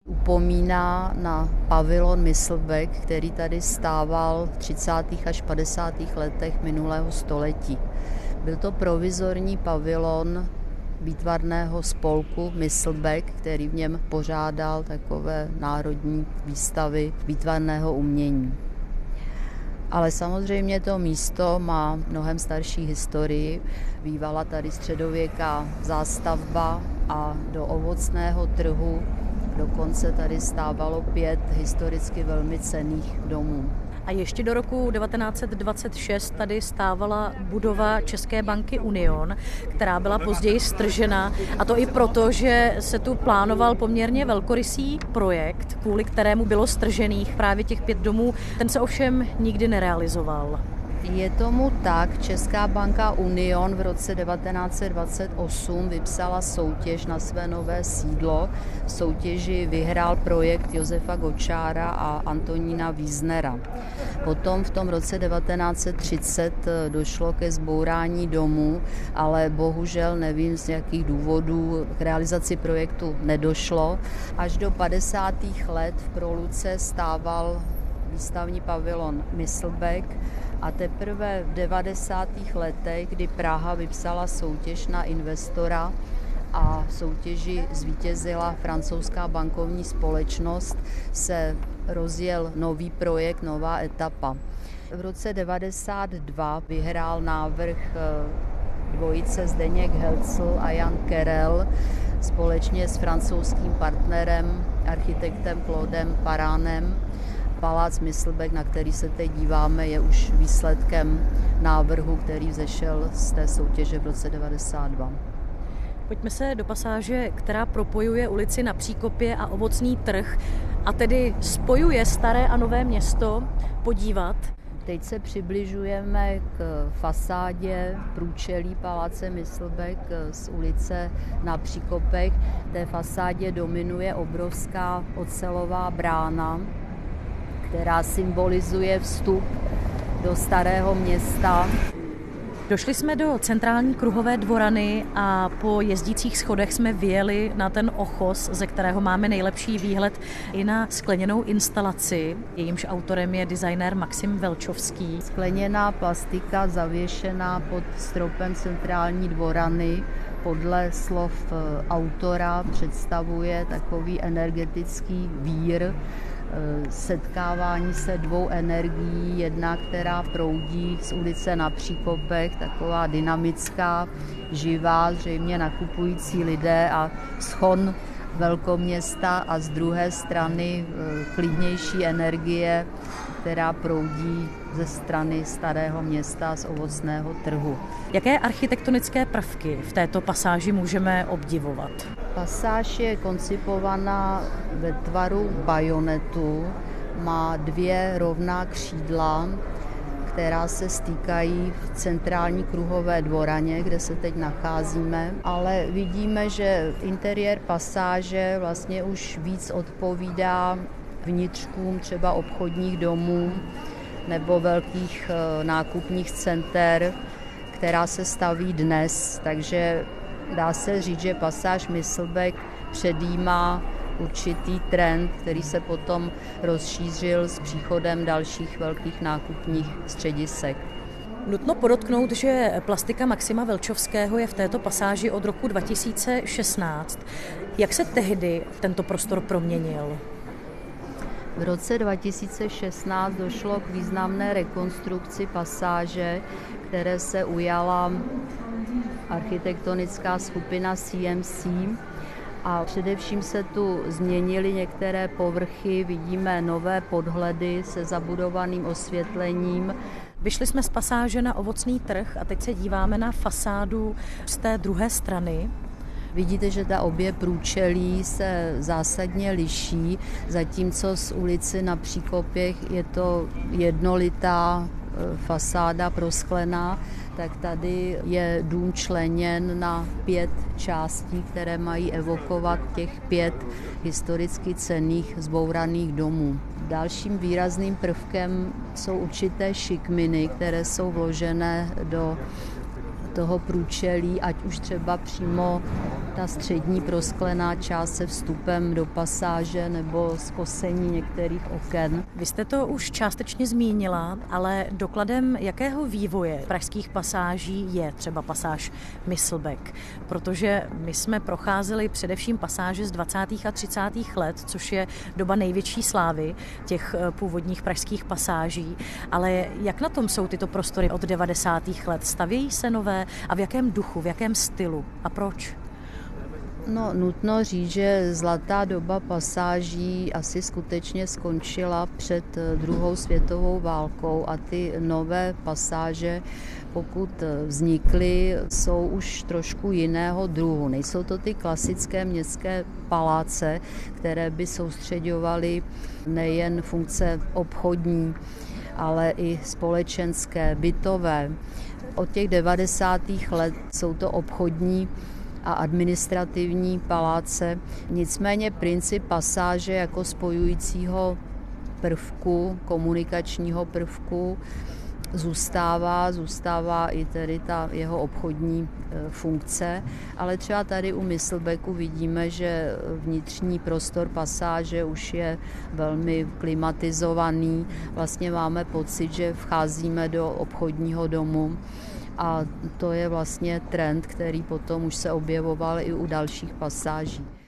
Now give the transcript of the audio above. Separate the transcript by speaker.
Speaker 1: Upomíná na pavilon Myslbek, který tady stával v 30. až 50. letech minulého století. Byl to provizorní pavilon výtvarného spolku Myslbek, který v něm pořádal takové národní výstavy výtvarného umění. Ale samozřejmě to místo má mnohem starší historii. Bývala tady středověká zástavba a do ovocného trhu dokonce tady stávalo 5 historicky velmi cenných domů.
Speaker 2: A ještě do roku 1926 tady stávala budova České banky Union, která byla později stržena. A to i proto, že se tu plánoval poměrně velkorysý projekt, kvůli kterému bylo stržených právě těch 5 domů. Ten se ovšem nikdy nerealizoval.
Speaker 1: Je tomu tak, Česká banka Union v roce 1928 vypsala soutěž na své nové sídlo. V soutěži vyhrál projekt Josefa Gočára a Antonína Wiesnera. Potom v tom roce 1930 došlo ke zbourání domu, ale bohužel nevím z jakých důvodů k realizaci projektu nedošlo. Až do 50. let v Proluce stával výstavní pavilon Myslbek a teprve v 90. letech, kdy Praha vypsala soutěž na investora a v soutěži zvítězila francouzská bankovní společnost, se rozjel nový projekt, nová etapa. V roce 92 vyhrál návrh dvojice Zdeněk Helcl a Jan Kerel společně s francouzským partnerem, architektem Claudem Paránem. Palác Myslbek, na který se teď díváme, je už výsledkem návrhu, který vzešel z té soutěže v roce 92.
Speaker 2: Pojďme se do pasáže, která propojuje ulici Na Příkopě a Ovocný trh, a tedy spojuje staré a nové město, podívat.
Speaker 1: Teď se přibližujeme k fasádě průčelí paláce Myslbek z ulice Na Příkopech. V té fasádě dominuje obrovská ocelová brána, která symbolizuje vstup do starého města.
Speaker 2: Došli jsme do centrální kruhové dvorany a po jezdících schodech jsme vyjeli na ten ochos, ze kterého máme nejlepší výhled i na skleněnou instalaci. Jejímž autorem je designér Maxim Velčovský.
Speaker 1: Skleněná plastika zavěšená pod stropem centrální dvorany podle slov autora představuje takový energetický vír, setkávání se 2 energií, jedna, která proudí z ulice Na Příkopech, taková dynamická, živá, zřejmě nakupující lidé a schon velkoměsta, a z druhé strany klidnější energie, která proudí ze strany starého města z ovocného trhu.
Speaker 2: Jaké architektonické prvky v této pasáži můžeme obdivovat?
Speaker 1: Pasáž je koncipovaná ve tvaru bajonetu, má 2 rovná křídla, která se stýkají v centrální kruhové dvoraně, kde se teď nacházíme, ale vidíme, že interiér pasáže vlastně už víc odpovídá vnitřkům třeba obchodních domů nebo velkých nákupních center, která se staví dnes, takže dá se říct, že pasáž Myslbek předjímá určitý trend, který se potom rozšířil s příchodem dalších velkých nákupních středisek.
Speaker 2: Nutno podotknout, že plastika Maxima Velčovského je v této pasáži od roku 2016. Jak se tehdy tento prostor proměnil?
Speaker 1: V roce 2016 došlo k významné rekonstrukci pasáže, které se ujala architektonická skupina CMC, a především se tu změnily některé povrchy, vidíme nové podhledy se zabudovaným osvětlením.
Speaker 2: Vyšli jsme z pasáže na Ovocný trh a teď se díváme na fasádu z té druhé strany.
Speaker 1: Vidíte, že ta obě průčelí se zásadně liší, zatímco z ulici Na Příkopěch je to jednolitá fasáda prosklená, tak tady je dům členěn na 5 částí, které mají evokovat těch 5 historicky cenných zbouraných domů. Dalším výrazným prvkem jsou určité šikminy, které jsou vložené do toho průčelí, ať už třeba přímo ta střední prosklená část se vstupem do pasáže nebo skosení některých oken.
Speaker 2: Vy jste to už částečně zmínila, ale dokladem jakého vývoje pražských pasáží je třeba pasáž Myslbek? Protože my jsme procházeli především pasáže z 20. a 30. let, což je doba největší slávy těch původních pražských pasáží. Ale jak na tom jsou tyto prostory od 90. let? Stavějí se nové a v jakém duchu, v jakém stylu a proč?
Speaker 1: No, nutno říct, že zlatá doba pasáží asi skutečně skončila před druhou světovou válkou a ty nové pasáže, pokud vznikly, jsou už trošku jiného druhu. Nejsou to ty klasické městské paláce, které by soustřeďovaly nejen funkce obchodní, ale i společenské, bytové. Od těch 90. let jsou to obchodní a administrativní paláce. Nicméně princip pasáže jako spojujícího prvku, komunikačního prvku zůstává i tedy ta jeho obchodní funkce, ale třeba tady u Myslbeku vidíme, že vnitřní prostor pasáže už je velmi klimatizovaný. Vlastně máme pocit, že vcházíme do obchodního domu. A to je vlastně trend, který potom už se objevoval i u dalších pasáží.